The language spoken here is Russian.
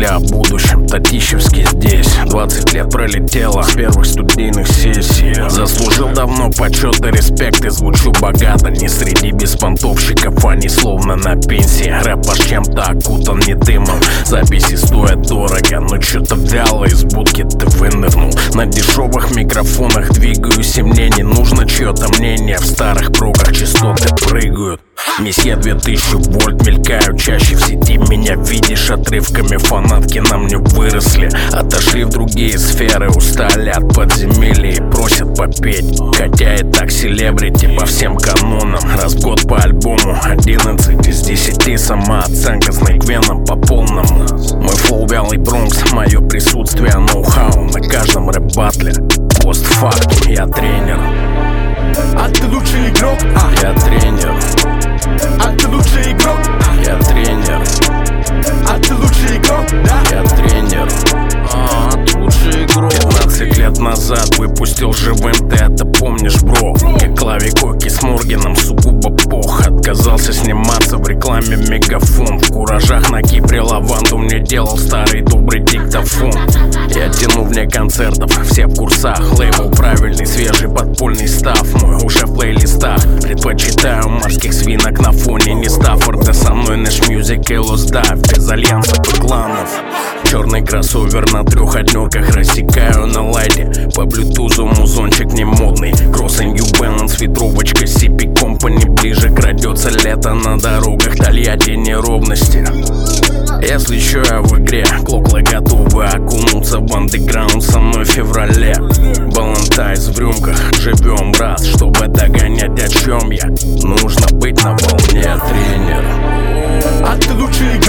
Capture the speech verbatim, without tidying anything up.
мысли о будущем. Татищевский здесь. Двадцать лет пролетело с первых студийных сессий. Заслужил давно почет и респект, и звучу богато. Не среди беспонтовщиков, они словно на пенсии. Рэп аж чем-то окутан не дымом. Записи стоят дорого, но чё-то вяло из будки ты вынырнул. На дешевых микрофонах двигаюсь, и мне не нужно чьё-то мнение. В старых прогах частоты прыгают. Месье две тысячи вольт мелькают чаще в сети. Меня видишь отрывками, фанатки на мне выросли. Отошли в другие сферы, устали от подземелья и просят попеть. Хотя и так селебрити по всем канонам. Раз в год по альбому одиннадцать из десяти. Самооценка с Нейквеном по полному. Мой флоу вялый Бронкс, мое присутствие ноу-хау на каждом рэп-батле. Постфактум, я тренер. А ты лучший игрок? А. Я тренер. А ты лучший игрок? А. Я тренер. А ты лучший игрок? Да. Я тренер. А, ты лучший игрок. Пятнадцать лет назад выпустил живым, ты это помнишь, бро? Как Клавикоки с Морганом, сугубо пох. Отказался сниматься в рекламе Мегафон. В Куражах на Кипре лаванду мне делал старый добрый диктофон. Я тяну вне концертов, все в курсах. Лейбл правильный, свежий подпольный став. Мой уже в плейлистах. Предпочитаю морских свинок на фоне не Стаффорда. Со мной Нэш Мьюзик и Лос Дайв. Без альянсов и кланов. Черный кроссовер на трех однерках рассекаю на лайте. По блютузу музончик не модный. Кросс и New Balance, ветровочка си пи Company. Ближе крадется лето на дорогах Тольятти неровности. Если еще я в игре, клоклы готовы окунуться в андеграунд со мной в феврале. Балантайз в рюмках, живем, брат, чтобы догонять, о чем я. Нужно быть на волне, тренер. А ты лучший